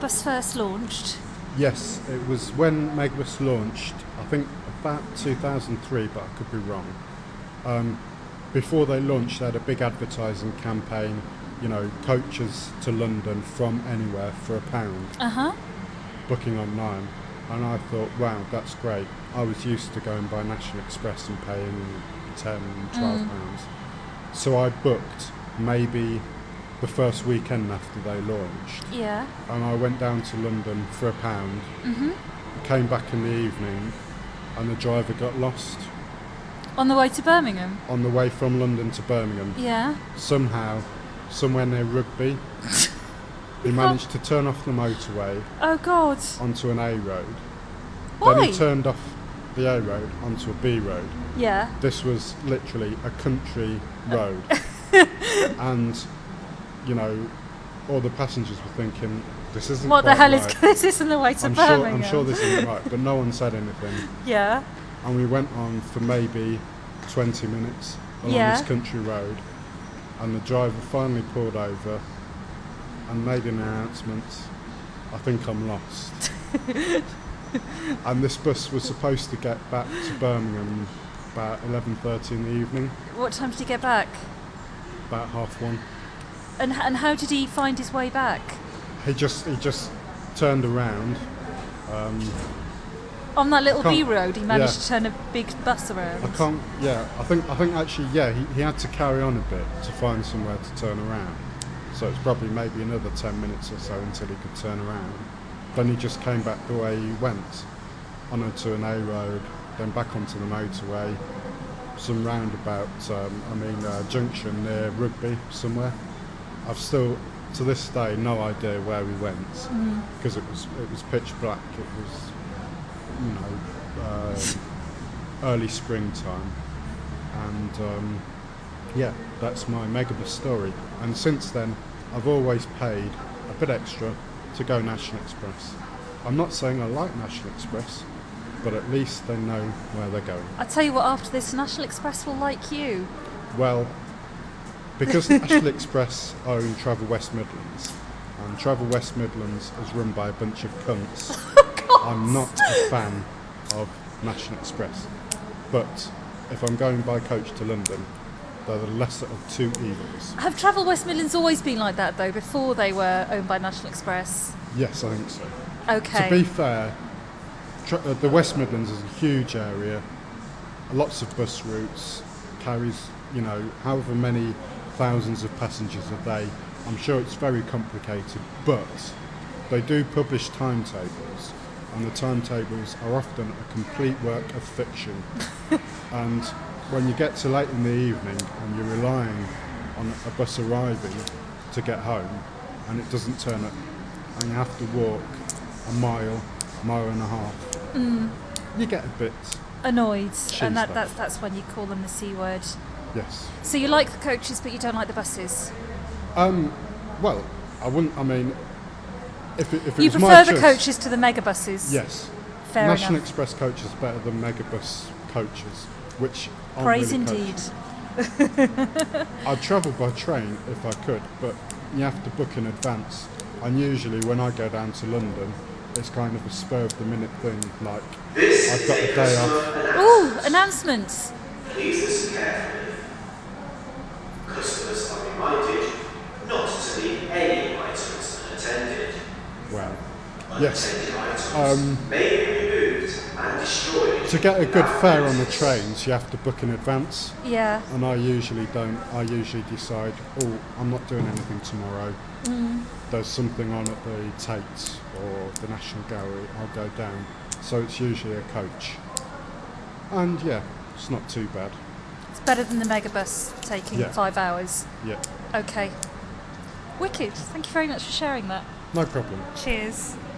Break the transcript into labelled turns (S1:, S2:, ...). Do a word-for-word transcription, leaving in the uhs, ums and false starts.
S1: Bus first launched?
S2: Yes, it was when Megabus launched, I think about two thousand three, but I could be wrong. Um, before they launched, they had a big advertising campaign, you know, coaches to London from anywhere for a pound,
S1: Uh-huh.
S2: booking online. And I thought, wow, that's great. I was used to going by National Express and paying ten, twelve pounds. Mm. So I booked maybe the first weekend after they launched.
S1: Yeah.
S2: And I went down to London for a pound,
S1: Mm-hmm.
S2: came back in the evening, and the driver got lost.
S1: On the way to Birmingham?
S2: On the way from London to Birmingham.
S1: Yeah.
S2: Somehow, somewhere near Rugby, he managed to turn off the motorway
S1: Oh, God.
S2: onto an A road.
S1: Why?
S2: Then he turned off the A road onto a B road.
S1: Yeah.
S2: This was literally a country road. And, you know, all the passengers were thinking, this isn't
S1: What the
S2: quite
S1: hell
S2: right.
S1: is this? Isn't the way to
S2: I'm sure,
S1: Birmingham?
S2: I'm sure this isn't right, but no one said anything.
S1: Yeah.
S2: And we went on for maybe twenty minutes along
S1: Yeah.
S2: this country road, and the driver finally pulled over and made an announcement, I think I'm lost. And this bus was supposed to get back to Birmingham about eleven thirty in the evening,
S1: What time did he get back?
S2: about half one.
S1: And and how did he find his way back?
S2: He just he just turned around. Um,
S1: On that little
S2: Can't-
S1: B road, he managed
S2: yeah.
S1: to turn a big bus around.
S2: I can't. Yeah, I think. I think actually, yeah, he, he had to carry on a bit to find somewhere to turn around. So it's probably maybe another ten minutes or so until he could turn around. Then he just came back the way he went, onto an A road, then back onto the motorway, some roundabout. Um, I mean, uh, junction near Rugby somewhere. I've still, to this day, no idea where we went because it was it was pitch black. It was, you know, uh, early springtime, and um, yeah, that's my Megabus story. And since then, I've always paid a bit extra to go National Express. I'm not saying I like National Express, but at least they know where they're going.
S1: I tell you what, after this, National Express will like you.
S2: Well, because National Express own Travel West Midlands, and Travel West Midlands is run by a bunch of cunts, I'm not a fan of National Express. But if I'm going by coach to London, they're the lesser of two evils.
S1: Have Travel West Midlands always been like that, though, before they were owned by National Express?
S2: Yes, I think so.
S1: Okay.
S2: To be fair, tra- uh, the West Midlands is a huge area, lots of bus routes, carries, you know, however many thousands of passengers a day. I'm sure it's very complicated, but they do publish timetables, and the timetables are often a complete work of fiction. And when you get to late in the evening and you're relying on a bus arriving to get home, and it doesn't turn up, and you have to walk a mile, mile and a half,
S1: Mm.
S2: you get a bit,
S1: Annoyed,
S2: Cheese
S1: and that,
S2: stuff.
S1: that's that's when you call them the C word.
S2: yes.
S1: So you like the coaches, but you don't like the buses.
S2: Um, well, I wouldn't, I mean, if it, if it
S1: You
S2: was my
S1: prefer the
S2: choice-
S1: coaches to the mega buses.
S2: Yes.
S1: Fair
S2: National
S1: enough.
S2: Express coaches are better than Megabus coaches, which aren't
S1: Praise
S2: really
S1: indeed.
S2: coaches. I'd travel by train if I could, but you have to book in advance. And usually when I go down to London, it's kind of a spur of the minute thing, like I've got a day off.
S1: Ooh, announcements.
S3: Please listen carefully. Customers are reminded not to leave any items unattended.
S2: Well, yes.
S3: Unattended items
S2: Um,
S3: may be removed and destroyed.
S2: To get a good
S3: without
S2: fare on the
S3: notice.
S2: trains, you have to book in advance.
S1: Yeah.
S2: And I usually don't. I usually decide, oh, I'm not doing anything tomorrow.
S1: Mm.
S2: There's something on at the Tate or the National Gallery, I'll go down. So it's usually a coach. And yeah, it's not too bad.
S1: It's better than the megabus taking
S2: Yeah.
S1: five hours.
S2: Yeah,
S1: Okay. Wicked. Thank you very much for sharing that.
S2: no problem.
S1: Cheers.